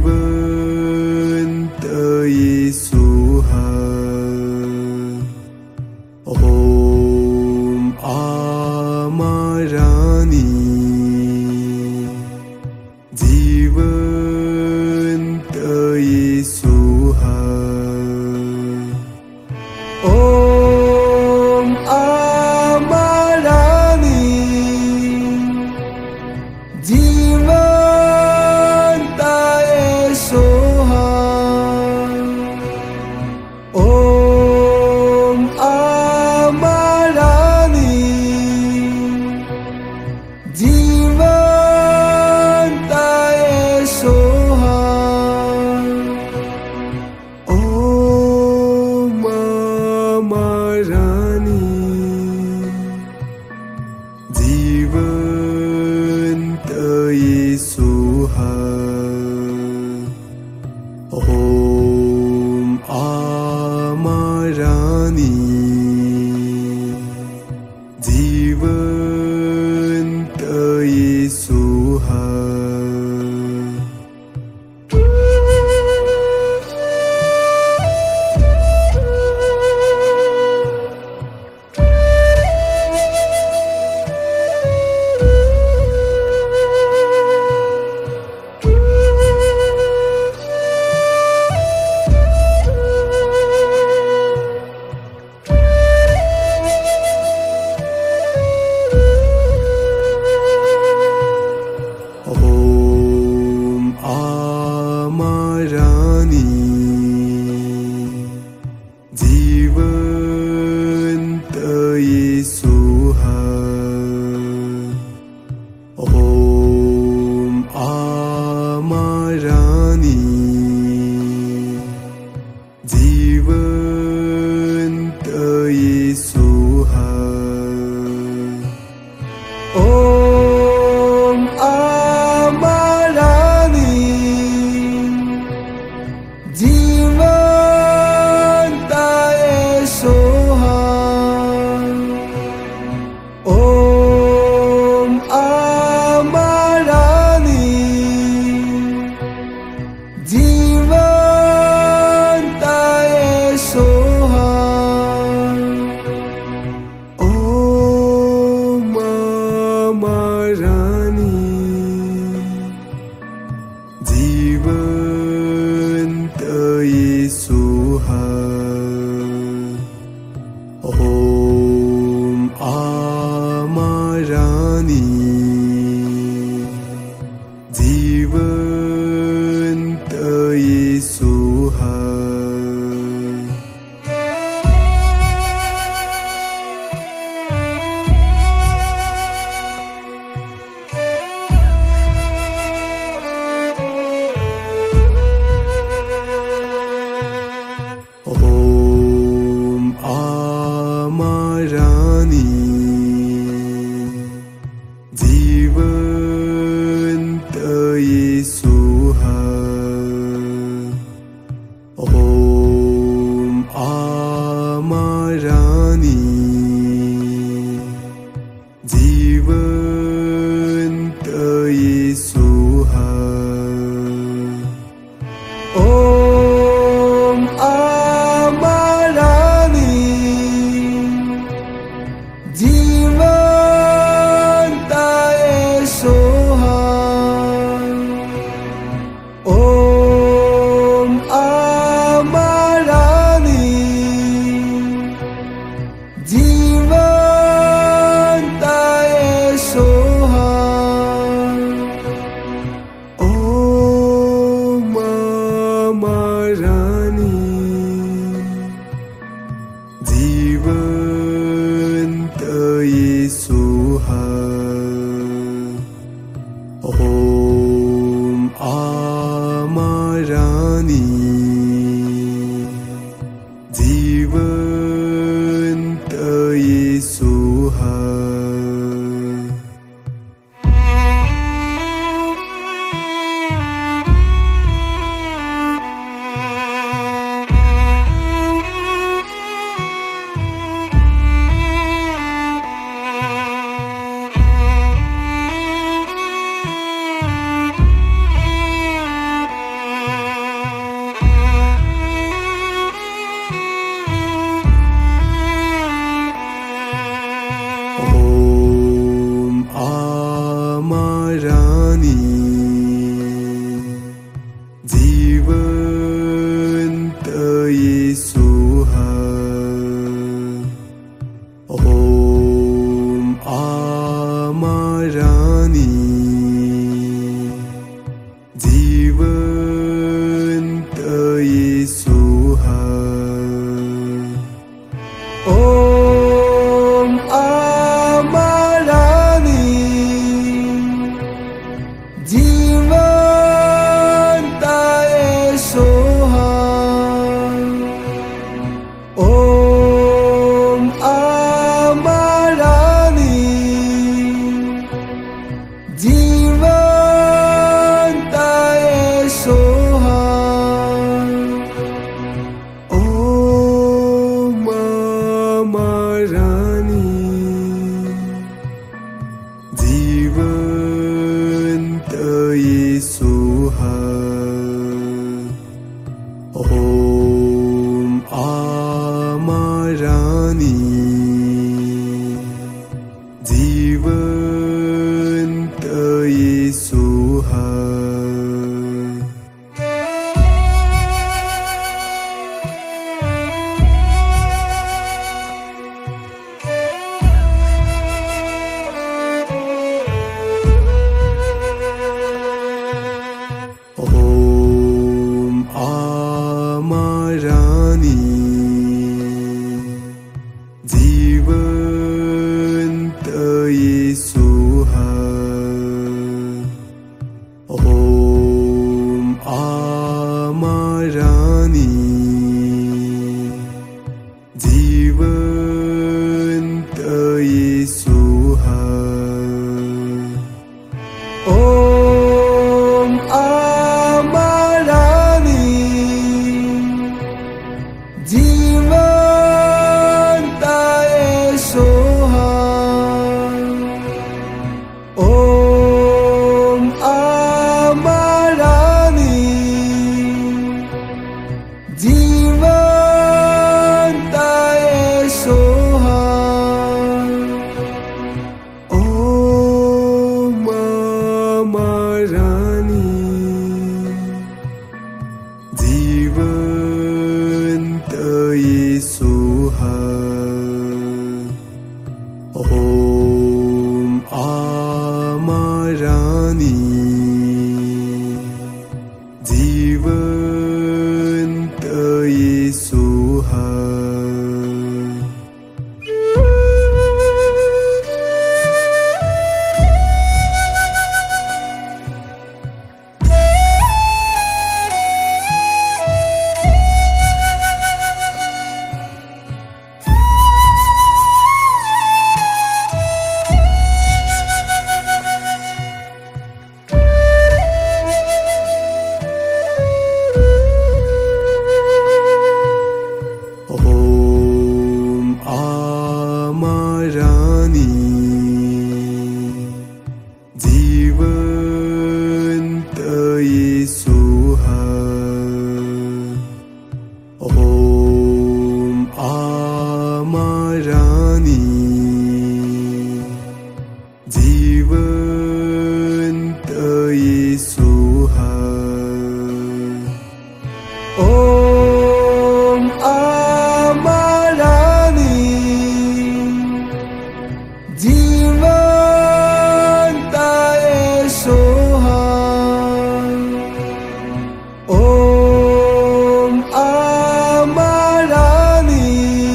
जिवंत येशू हा ओम आमारानी जिवंत येशू हा ओम आमारानी जिवंत येशू हा ओम आमारानी जिवंत येशू हा ओम आमारानी जिवंत येशू हा ओम आमारानी जिवंत येशू हा ओम आमारानी जिवंत येशू हा ओम आमारानी जिवंत येशू हा ओम आमारानी जिवंत येशू हा ओम आमारानी जिवंत येशू हा ओम आमारानी जिवंत येशू हा ओम आमारानी जिवंत येशू हा ओम आमारानी जिवंत येशू हा ओम आमारानी जिवंत येशू हा ओम आमारानी जिवंत येशू हा ओम आमारानी जिवंत येशू हा ओम आमारानी जिवंत येशू हा ओम आमारानी जिवंत येशू हा जिवंत येशू हा ओम आम्हालानी जिवंत येशू हा ओम आम्हालानी जिवंत येशू हा ओम आम्हालानी जिवंत येशू हा ओम आम्हालानी जिवंत येशू हा ओम आम्हालानी जिवंत येशू हा ओम आम्हालानी जिवंत येशू हा ओम आम्हालानी जिवंत येशू हा ओम आम्हालानी जिवंत येशू हा ओम आम्हालानी जिवंत येशू हा ओम आम्हालानी जिवंत येशू हा ओम आम्हालानी जिवंत येशू हा ओम आम्हालानी जिवंत येशू हा ओम आम्हालानी जिवंत येशू हा ओम आम्हालानी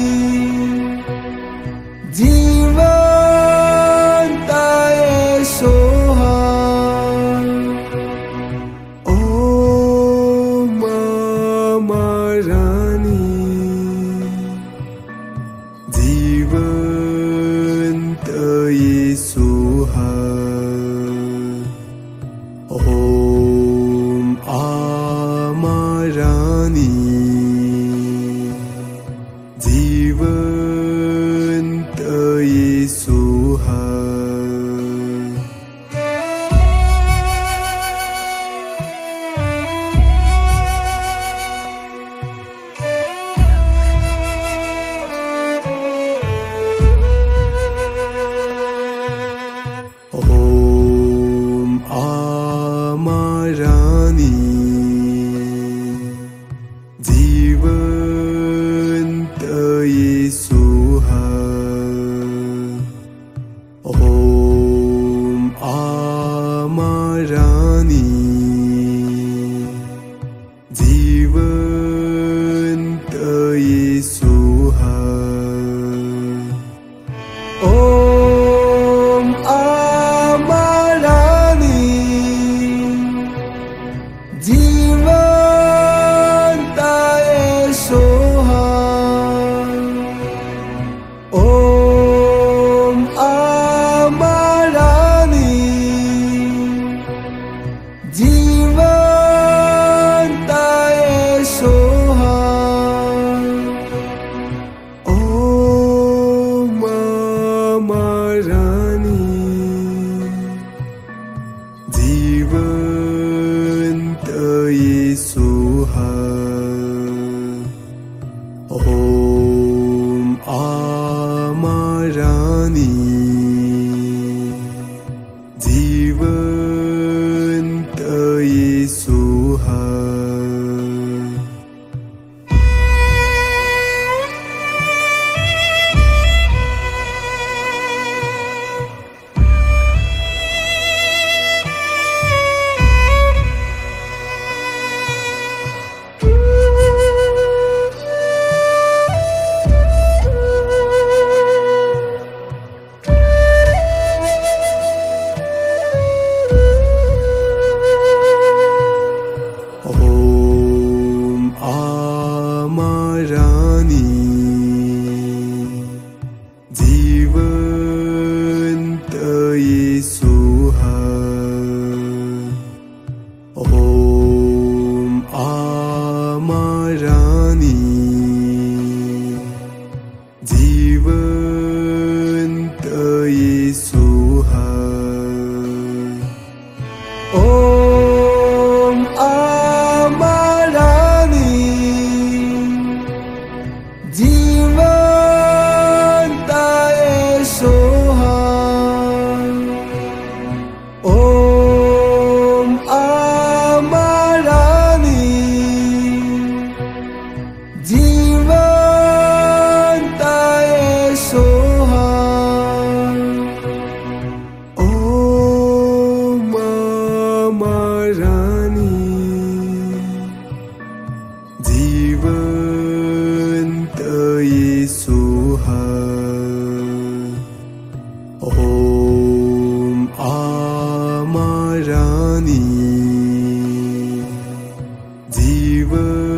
जिवंत येशू हा ओम आम्हालानी जिवंत येशू हा ओम आम्हालानी जिवंत येशू हा ओम आमरानी जिवंत येशू हा ओम आमरानी जिवंत येशू हा ओम आमरानी जिवंत येशू हा ओम आमरानी जिवंत येशू हा ओम आमरानी जिवंत येशू हा ओम आमरानी जिवंत येशू हा ओम आमरानी जिवंत येशू हा ओम आमरानी जिवंत येशू हा ओम आमरानी जिवंत